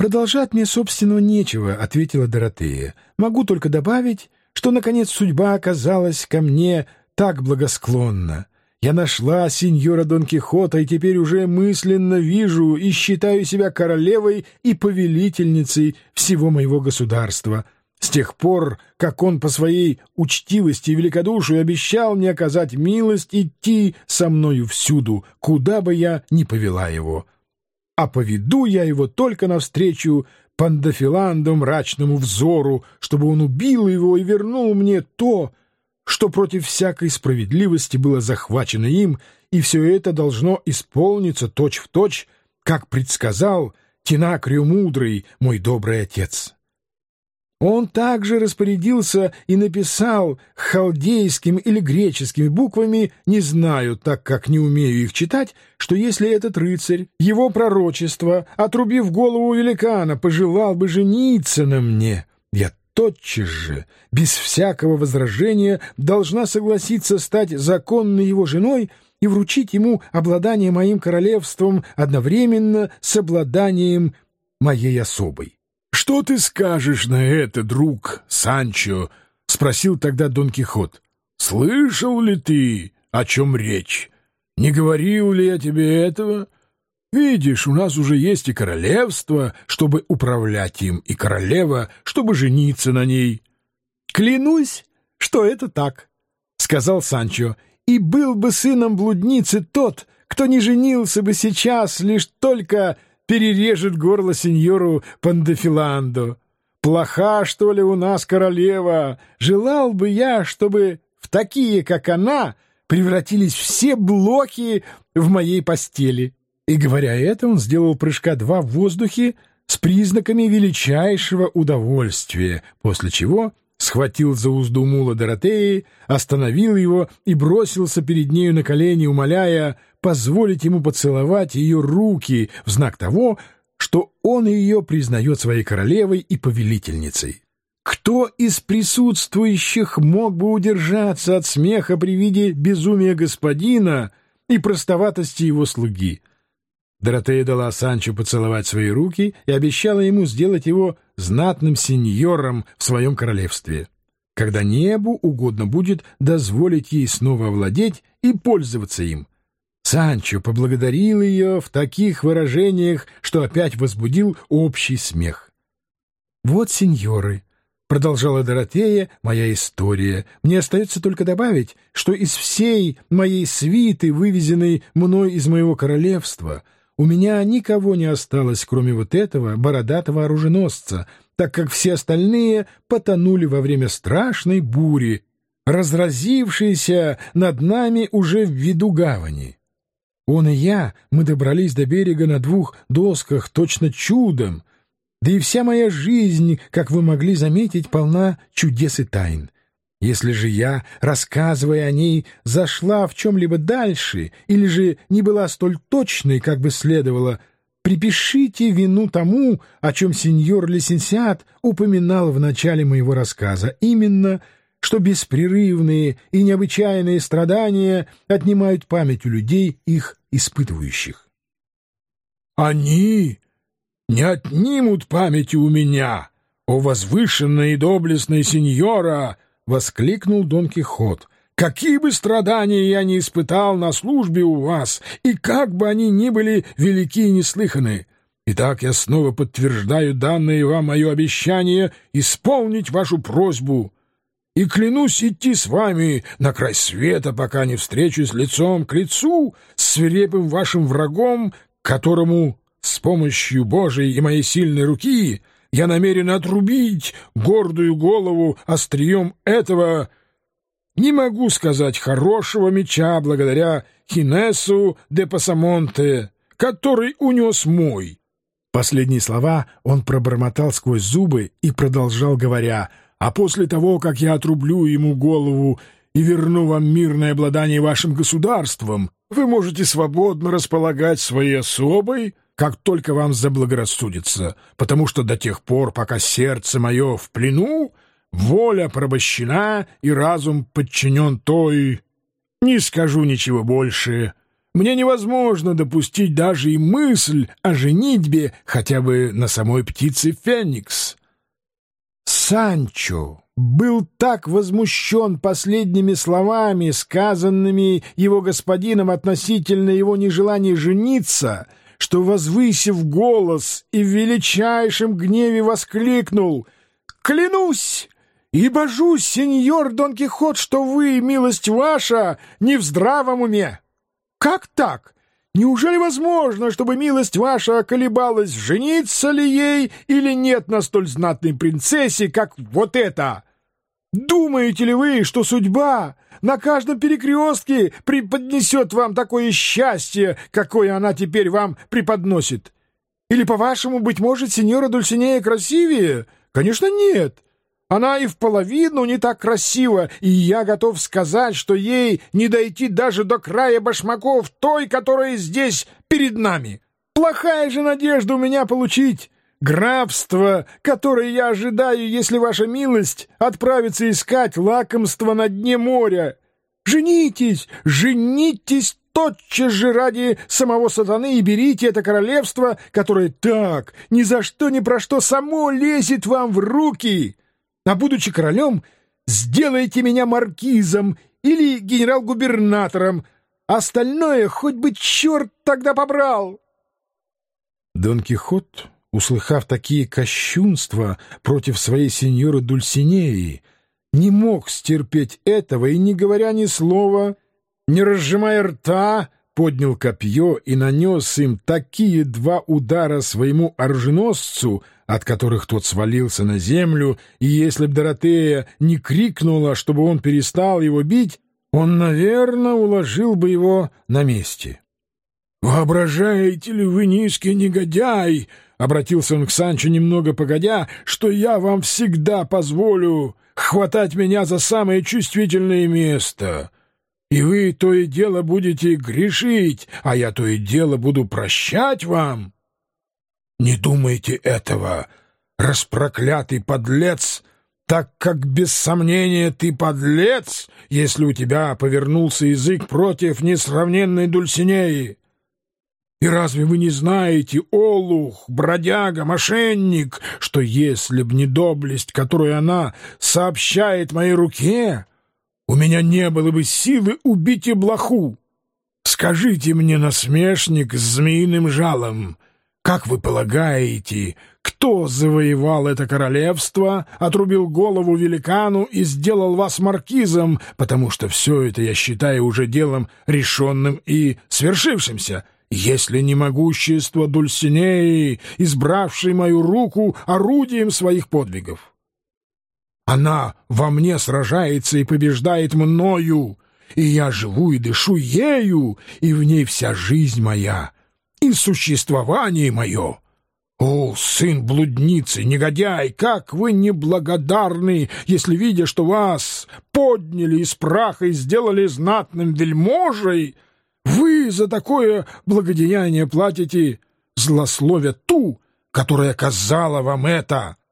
«Продолжать мне, собственно, нечего», — ответила Доротея. «Могу только добавить, что, наконец, судьба оказалась ко мне так благосклонна. Я нашла сеньора Дон Кихота и теперь уже мысленно вижу и считаю себя королевой и повелительницей всего моего государства. С тех пор, как он по своей учтивости и великодушию обещал мне оказать милость идти со мною всюду, куда бы я ни повела его. А поведу я его только навстречу Пандафиланду мрачному взору, чтобы он убил его и вернул мне то, что против всякой справедливости было захвачено им, и все это должно исполниться точь-в-точь, как предсказал Тинакрио Мудрый, мой добрый отец. Он также распорядился и написал халдейскими или греческими буквами, не знаю, так как не умею их читать, что если этот рыцарь, его пророчество, отрубив голову великана, пожелал бы жениться на мне, я тотчас же, без всякого возражения, должна согласиться стать законной его женой и вручить ему обладание моим королевством одновременно с обладанием моей особой. «Что ты скажешь на это, друг Санчо?» — спросил тогда Дон Кихот. «Слышал ли ты, о чем речь? Не говорил ли я тебе этого? Видишь, у нас уже есть и королевство, чтобы управлять им, и королева, чтобы жениться на ней». «Клянусь, что это так», — сказал Санчо, «и был бы сыном блудницы тот, кто не женился бы сейчас, лишь только перережет горло сеньору Пандафиландо. Плоха, что ли, у нас королева? Желал бы я, чтобы в такие, как она, превратились все блоки в моей постели». И, говоря это, он сделал прыжка 2 в воздухе с признаками величайшего удовольствия, после чего схватил за узду мула Доротеи, остановил его и бросился перед нею на колени, умоляя позволить ему поцеловать ее руки в знак того, что он ее признает своей королевой и повелительницей. Кто из присутствующих мог бы удержаться от смеха при виде безумия господина и простоватости его слуги? Доротея дала Санчо поцеловать свои руки и обещала ему сделать его знатным сеньором в своем королевстве, когда небу угодно будет дозволить ей снова овладеть и пользоваться им. Санчо поблагодарил ее в таких выражениях, что опять возбудил общий смех. «Вот, сеньоры», — продолжала Доротея, — «моя история. Мне остается только добавить, что из всей моей свиты, вывезенной мной из моего королевства, у меня никого не осталось, кроме вот этого бородатого оруженосца, так как все остальные потонули во время страшной бури, разразившейся над нами уже в виду гавани. Он и я, мы добрались до берега на 2 досках точно чудом, да и вся моя жизнь, как вы могли заметить, полна чудес и тайн. Если же я, рассказывая о ней, зашла в чем-либо дальше или же не была столь точной, как бы следовало, припишите вину тому, о чем сеньор Лисенсиат упоминал в начале моего рассказа, именно, что беспрерывные и необычайные страдания отнимают память у людей, их испытывающих. «Они не отнимут памяти у меня, о возвышенная и доблестная сеньора!» — воскликнул Дон Кихот. «Какие бы страдания я ни испытал на службе у вас, и как бы они ни были велики и неслыханы, итак я снова подтверждаю данное вам мое обещание исполнить вашу просьбу, и клянусь идти с вами на край света, пока не встречусь лицом к лицу с свирепым вашим врагом, которому с помощью Божией и моей сильной руки я намерен отрубить гордую голову острием этого, не могу сказать, хорошего меча, благодаря Хинесу де Пасамонте, который унес мой». Последние слова он пробормотал сквозь зубы и продолжал, говоря: «А после того, как я отрублю ему голову и верну вам мирное обладание вашим государством, вы можете свободно располагать своей особой, как только вам заблагорассудится, потому что до тех пор, пока сердце мое в плену, воля порабощена и разум подчинен той. Не скажу ничего больше. мне невозможно допустить даже и мысль о женитьбе хотя бы на самой птице Феникс». Санчо был так возмущен последними словами, сказанными его господином относительно его нежелания жениться, что, возвысив голос и в величайшем гневе воскликнул: «Клянусь и божусь, сеньор Дон Кихот, что вы, милость ваша, не в здравом уме! Как так? Неужели возможно, чтобы милость ваша колебалась, жениться ли ей или нет на столь знатной принцессе, как вот эта? Думаете ли вы, что судьба на каждом перекрестке преподнесет вам такое счастье, какое она теперь вам преподносит? Или, по-вашему, быть может, сеньора Дульсинея красивее? Конечно, нет. Она и в половину не так красива, и я готов сказать, что ей не дойти даже до края башмаков той, которая здесь перед нами. Плохая же надежда у меня получить графство, которое я ожидаю, если ваша милость отправится искать лакомство на дне моря. Женитесь, женитесь тотчас же ради самого сатаны и берите это королевство, которое так, ни за что ни про что само лезет вам в руки. А будучи королем, сделайте меня маркизом или генерал-губернатором. Остальное хоть бы черт тогда побрал». Дон Кихот, услыхав такие кощунства против своей сеньоры Дульсинеи, не мог стерпеть этого и, не говоря ни слова, не разжимая рта, поднял копье и нанес им такие два удара своему оруженосцу, от которых тот свалился на землю, и если б Доротея не крикнула, чтобы он перестал его бить, он, наверное, уложил бы его на месте. «Воображаете ли вы, низкий негодяй, — обратился он к Санчо немного погодя, — что я вам всегда позволю хватать меня за самое чувствительное место? И вы то и дело будете грешить, а я то и дело буду прощать вам? Не думайте этого, распроклятый подлец, так как без сомнения ты подлец, если у тебя повернулся язык против несравненной Дульсинеи. И разве вы не знаете, олух, бродяга, мошенник, что если б не доблесть, которую она сообщает моей руке, у меня не было бы силы убить и блоху? Скажите мне, насмешник с змеиным жалом, как вы полагаете, кто завоевал это королевство, отрубил голову великану и сделал вас маркизом, потому что все это я считаю уже делом решенным и свершившимся, если не могущество Дульсинеи, избравшей мою руку орудием своих подвигов? Она во мне сражается и побеждает мною, и я живу и дышу ею, и в ней вся жизнь моя и существование мое. О, сын блудницы, негодяй, как вы неблагодарны, если, видя, что вас подняли из праха и сделали знатным вельможей, вы за такое благодеяние платите, злословя ту, которая оказала вам это.